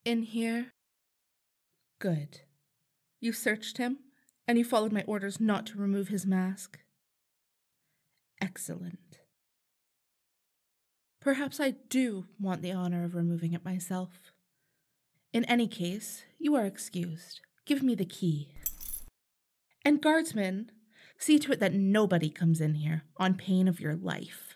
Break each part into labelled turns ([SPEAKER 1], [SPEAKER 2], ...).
[SPEAKER 1] In here? Good. You searched him, and you followed my orders not to remove his mask. Excellent. Perhaps I do want the honor of removing it myself. In any case, you are excused. Give me the key. And guardsmen, see to it that nobody comes in here on pain of your life.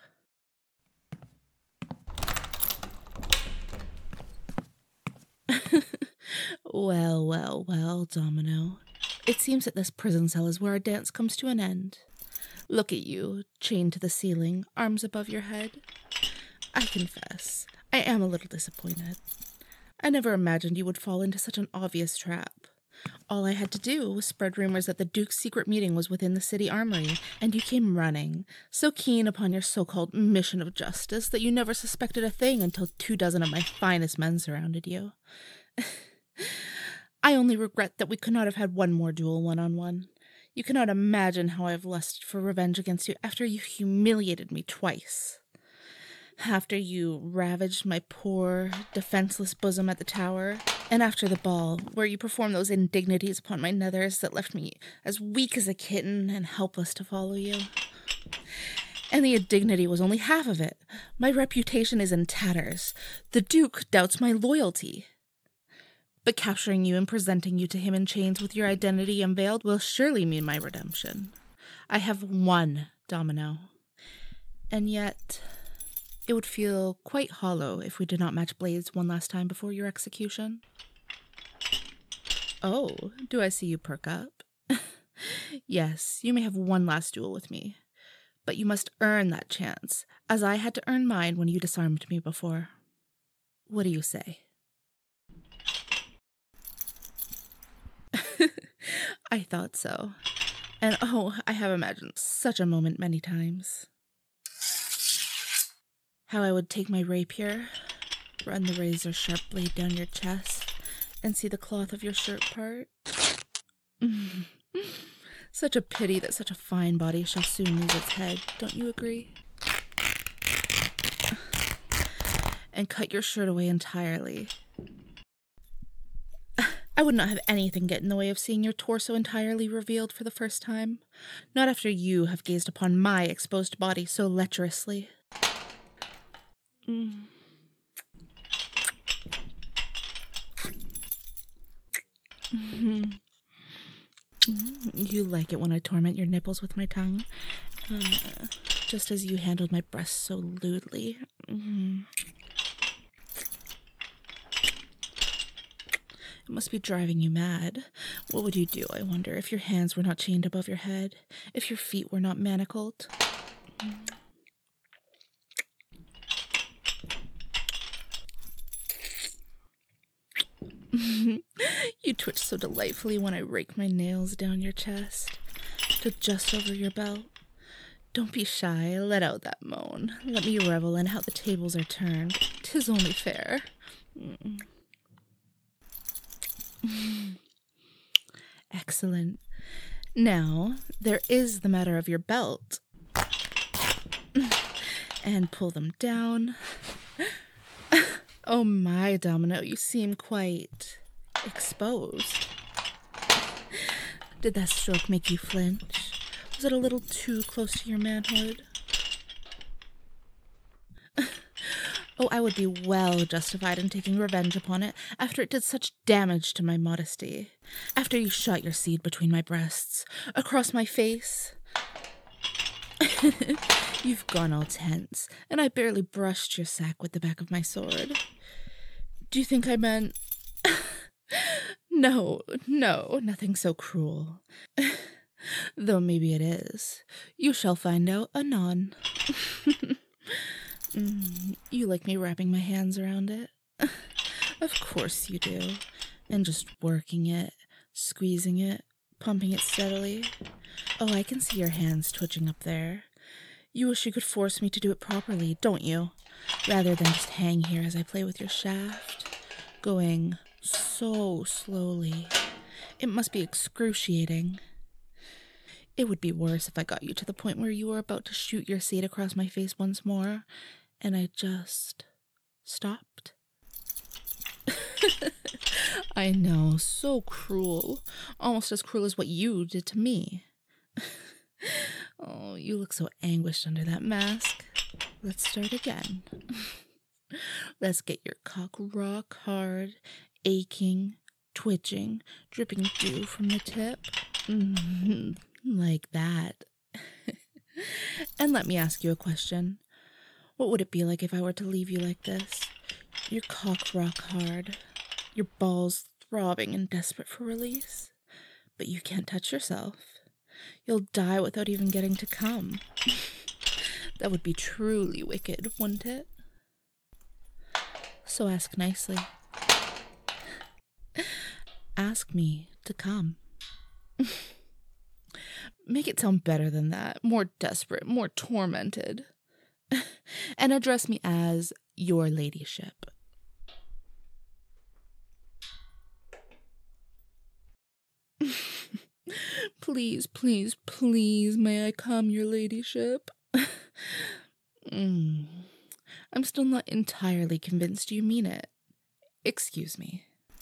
[SPEAKER 1] Well, Domino. It seems that this prison cell is where our dance comes to an end. Look at you, chained to the ceiling, arms above your head. I confess, I am a little disappointed. I never imagined you would fall into such an obvious trap. All I had to do was spread rumors that the Duke's secret meeting was within the city armory, and you came running, so keen upon your so-called mission of justice that you never suspected a thing until 24 of my finest men surrounded you. I only regret that we could not have had one more duel one-on-one. You cannot imagine how I have lusted for revenge against you after you humiliated me twice. After you ravaged my poor, defenseless bosom at the tower, and after the ball, where you performed those indignities upon my nethers that left me as weak as a kitten and helpless to follow you. And the indignity was only half of it. My reputation is in tatters. The Duke doubts my loyalty. But capturing you and presenting you to him in chains with your identity unveiled will surely mean my redemption. I have won, Domino. And yet, it would feel quite hollow if we did not match blades one last time before your execution. Oh, do I see you perk up? Yes, you may have one last duel with me, but you must earn that chance, as I had to earn mine when you disarmed me before. What do you say? I thought so. And I have imagined such a moment many times. How I would take my rapier, run the razor-sharp blade down your chest, and see the cloth of your shirt part. Such a pity that such a fine body shall soon lose its head, don't you agree? And cut your shirt away entirely. I would not have anything get in the way of seeing your torso entirely revealed for the first time. Not after you have gazed upon my exposed body so lecherously. You like it when I torment your nipples with my tongue, just as you handled my breasts so lewdly. It must be driving you mad. What would you do, I wonder, if your hands were not chained above your head, if your feet were not manacled? You twitch so delightfully when I rake my nails down your chest, to just over your belt. Don't be shy, let out that moan. Let me revel in how the tables are turned. 'Tis only fair. Excellent. Now, there is the matter of your belt. And pull them down. Oh my, Domino, you seem quite exposed. Did that stroke make you flinch? Was it a little too close to your manhood? Oh, I would be well justified in taking revenge upon it after it did such damage to my modesty. After you shot your seed between my breasts, across my face. You've gone all tense, and I barely brushed your sack with the back of my sword. Do you think I meant... No, nothing so cruel. Though maybe it is. You shall find out anon. You like me wrapping my hands around it? Of course you do. And just working it, squeezing it, pumping it steadily. Oh, I can see your hands twitching up there. You wish you could force me to do it properly, don't you? Rather than just hang here as I play with your shaft. Going so slowly. It must be excruciating. It would be worse if I got you to the point where you were about to shoot your seed across my face once more, and I just stopped. I know, so cruel. Almost as cruel as what you did to me. Oh, you look so anguished under that mask. Let's start again. Let's get your cock rock hard, aching, twitching, dripping dew from the tip. Like that. And let me ask you a question. What would it be like if I were to leave you like this? Your cock rock hard, your balls throbbing and desperate for release, but you can't touch yourself. You'll die without even getting to come. That would be truly wicked, wouldn't it? So ask nicely. Ask me to come. Make it sound better than that, more desperate, more tormented. And address me as your ladyship. Please, please, please, may I come, your ladyship? I'm still not entirely convinced you mean it. Excuse me.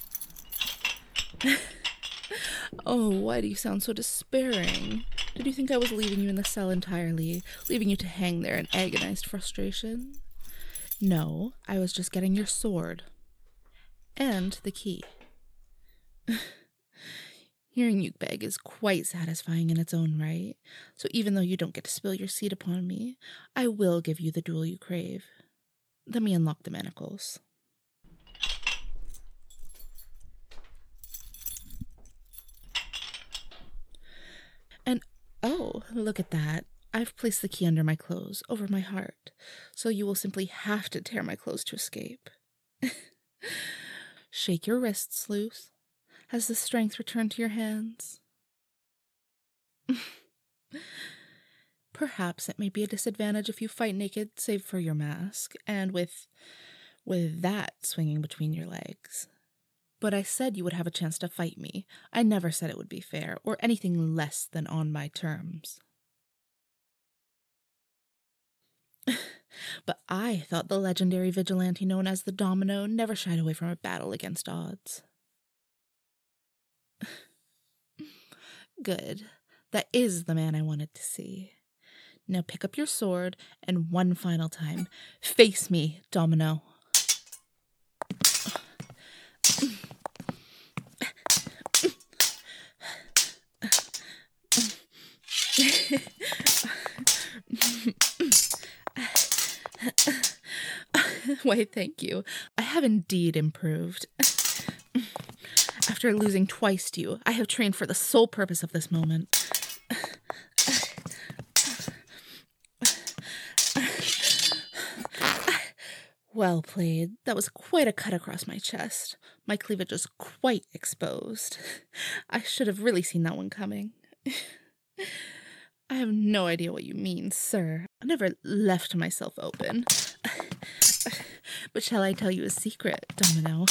[SPEAKER 1] Oh, why do you sound so despairing? Did you think I was leaving you in the cell entirely, leaving you to hang there in agonized frustration? No, I was just getting your sword. And the key. Hearing you beg is quite satisfying in its own right, so even though you don't get to spill your seed upon me, I will give you the duel you crave. Let me unlock the manacles. And oh, look at that. I've placed the key under my clothes, over my heart, so you will simply have to tear my clothes to escape. Shake your wrists loose. Has the strength returned to your hands? Perhaps it may be a disadvantage if you fight naked, save for your mask, and with that swinging between your legs. But I said you would have a chance to fight me. I never said it would be fair, or anything less than on my terms. But I thought the legendary vigilante known as the Domino never shied away from a battle against odds. Good. That is the man I wanted to see. Now pick up your sword, and one final time, face me, Domino. Why, thank you. I have indeed improved. After losing twice to you, I have trained for the sole purpose of this moment. Well played. That was quite a cut across my chest. My cleavage is quite exposed. I should have really seen that one coming. I have no idea what you mean, sir. I never left myself open. But shall I tell you a secret, Domino?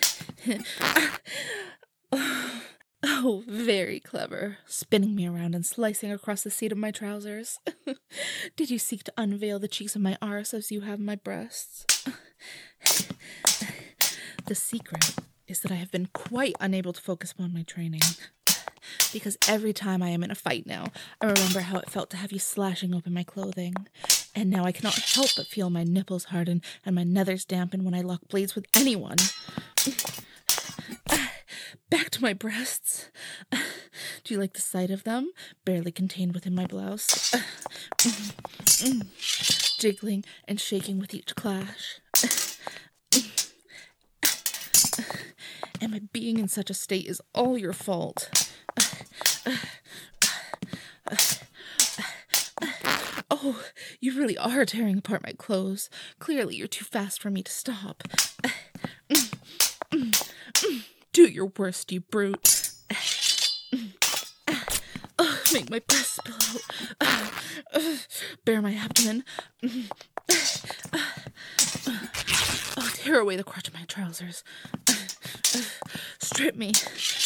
[SPEAKER 1] Oh, very clever. Spinning me around and slicing across the seat of my trousers. Did you seek to unveil the cheeks of my arse as you have my breasts? The secret is that I have been quite unable to focus upon my training. Because every time I am in a fight now, I remember how it felt to have you slashing open my clothing. And now I cannot help but feel my nipples harden and my nethers dampen when I lock blades with anyone. Back to my breasts. Do you like the sight of them, barely contained within my blouse? Jiggling and shaking with each clash. And my being in such a state is all your fault. Oh, you really are tearing apart my clothes. Clearly, you're too fast for me to stop. Do your worst, you brute. Make my breasts spill out. Bare my abdomen. Oh, tear away the crotch of my trousers. Strip me.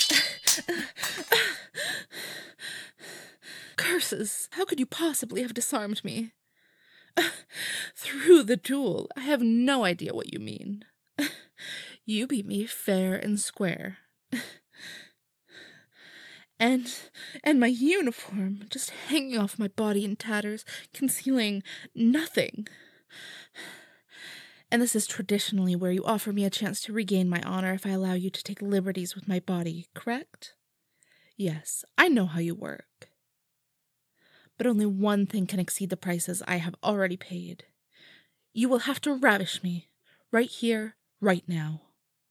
[SPEAKER 1] Curses! How could you possibly have disarmed me? Through the duel, I have no idea what you mean. You beat me fair and square. And my uniform just hanging off my body in tatters, concealing nothing. And this is traditionally where you offer me a chance to regain my honor if I allow you to take liberties with my body, correct? Yes, I know how you work. But only one thing can exceed the prices I have already paid. You will have to ravish me, right here, right now.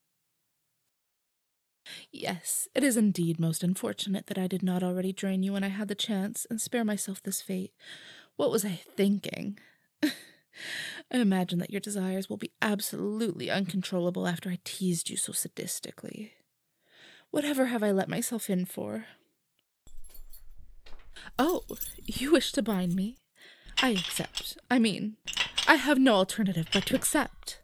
[SPEAKER 1] Yes, it is indeed most unfortunate that I did not already join you when I had the chance and spare myself this fate. What was I thinking? I imagine that your desires will be absolutely uncontrollable after I teased you so sadistically. Whatever have I let myself in for? Oh, you wish to bind me? I accept. I have no alternative but to accept.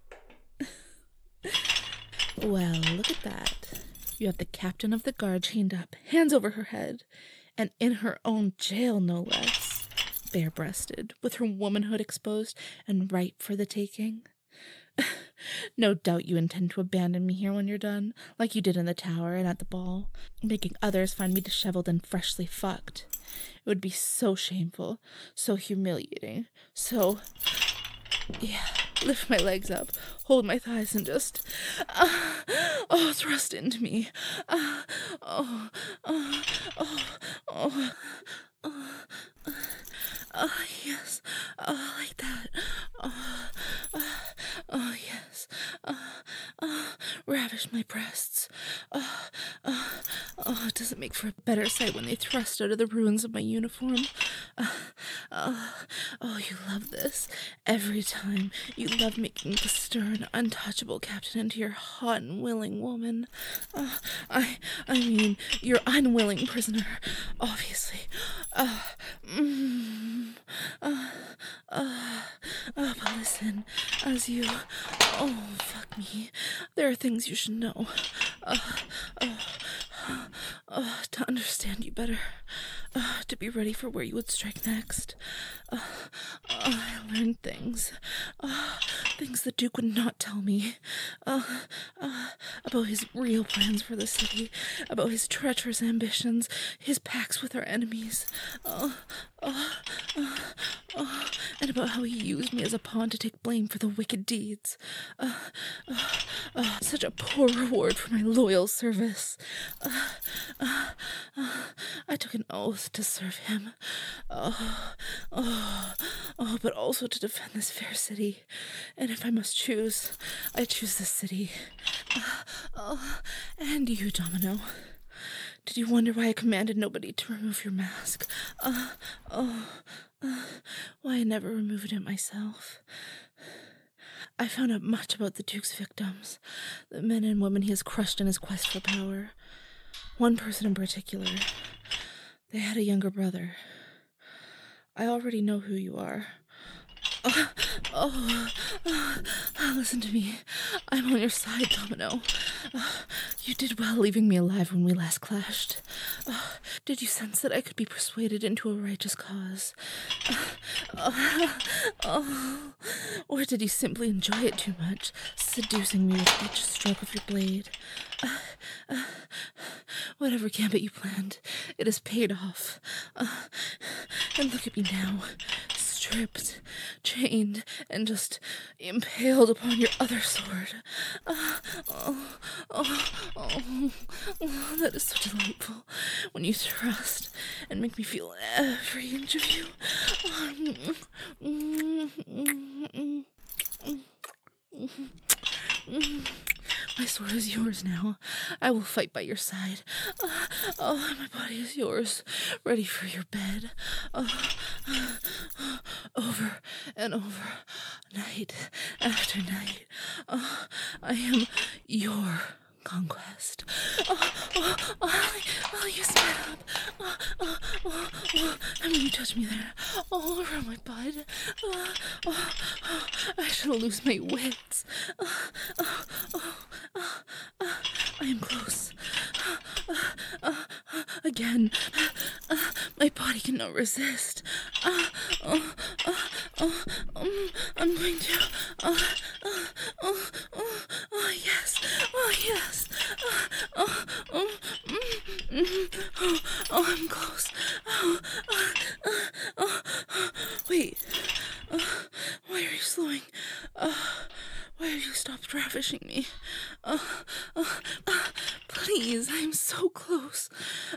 [SPEAKER 1] Well, look at that. You have the captain of the guard chained up, hands over her head, and in her own jail, no less, bare-breasted, with her womanhood exposed and ripe for the taking. No doubt you intend to abandon me here when you're done, like you did in the tower and at the ball, making others find me disheveled and freshly fucked. It would be so shameful, so humiliating, so... Yeah, lift my legs up, hold my thighs, and just... thrust into me. Yes. Like that. Yes. Ravish my breasts. Does it make for a better sight when they thrust out of the ruins of my uniform? You love this. Every time you love making the stern, untouchable captain into your hot and willing woman. Your unwilling prisoner, obviously. But listen, as you... fuck me. There are things you should know. To understand you better. To be ready for where you would strike next. I learned things. Things the Duke would not tell me. About his real plans for the city. About his treacherous ambitions. His pacts with our enemies. And about how he used me as a pawn to take blame for the wicked deeds. Such a poor reward for my loyal service. I took an oath to serve him. But also to defend this fair city. And if I must choose, I choose this city. And you, Domino. Did you wonder why I commanded nobody to remove your mask? Why I never removed it myself? I found out much about the Duke's victims, the men and women he has crushed in his quest for power. One person in particular. They had a younger brother. I already know who you are. Listen to me. I'm on your side, Domino. You did well leaving me alive when we last clashed. Did you sense that I could be persuaded into a righteous cause? Or did you simply enjoy it too much, seducing me with each stroke of your blade? Whatever gambit you planned, it has paid off. And look at me now. Stripped, chained, and just impaled upon your other sword. That is so delightful when you thrust and make me feel every inch of you. My sword is yours now. I will fight by your side. My body is yours, ready for your bed. Over and over, night after night. I am your conquest. You spit up. And when you touch me there, all around my butt, I shall lose my wits. I am close. Again, my body cannot resist. I'm going to. Yes. Yes. Oh, I'm close. Wait. Why are you slowing? Why have you stopped ravishing me? Please, I'm so close.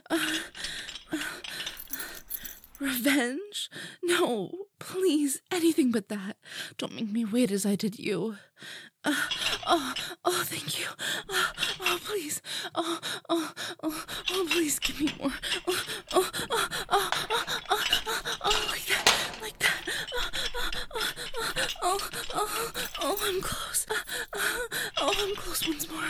[SPEAKER 1] Revenge? No, please, anything but that. Don't make me wait as I did you. Thank you. Please. Please give me more. Like that. I'm close. I'm close once more.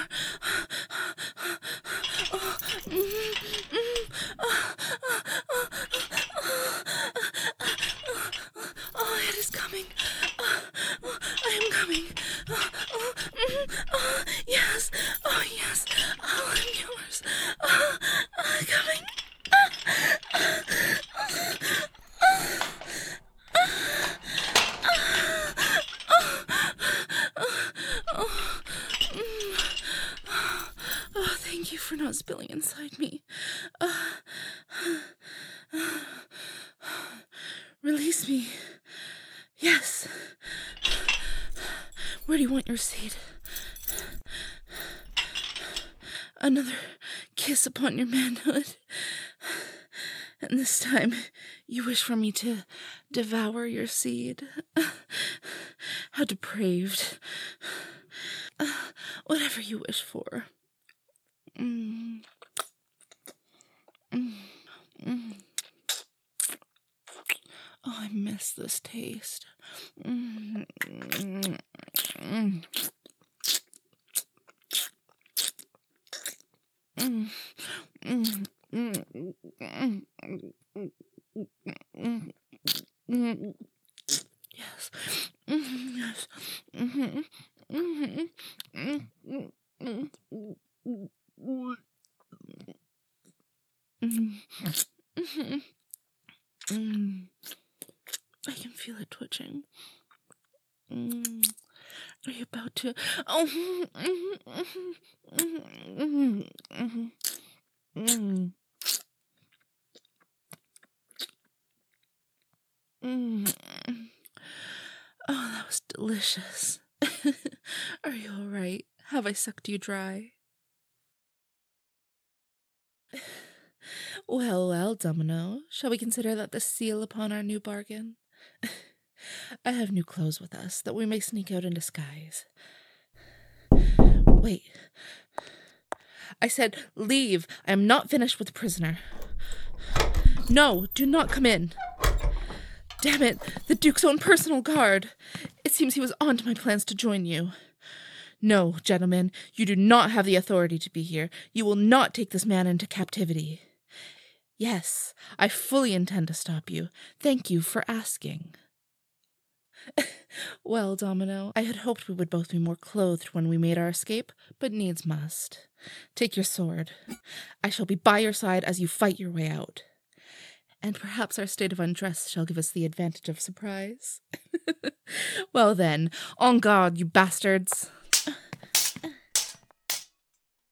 [SPEAKER 1] It is coming. I am coming. Yes. Yes. I'm yours. Coming. Thank you for not spilling inside me. Release me. Yes. Where do you want your seat? Another kiss upon your manhood. And this time, you wish for me to devour your seed. How depraved. Whatever you wish for. Oh, I miss this taste. Yes. Yes. I can feel it twitching. Are you about to? Oh, that was delicious. Are you all right? Have I sucked you dry? Well, Domino, shall we consider that the seal upon our new bargain? I have new clothes with us, that we may sneak out in disguise. Wait. I said, leave. I am not finished with the prisoner. No, do not come in. Damn it, the Duke's own personal guard. It seems he was on to my plans to join you. No, gentlemen, you do not have the authority to be here. You will not take this man into captivity. Yes, I fully intend to stop you. Thank you for asking. Well, Domino, I had hoped we would both be more clothed when we made our escape, but needs must. Take your sword. I shall be by your side as you fight your way out. And perhaps our state of undress shall give us the advantage of surprise. Well then, en garde, you bastards!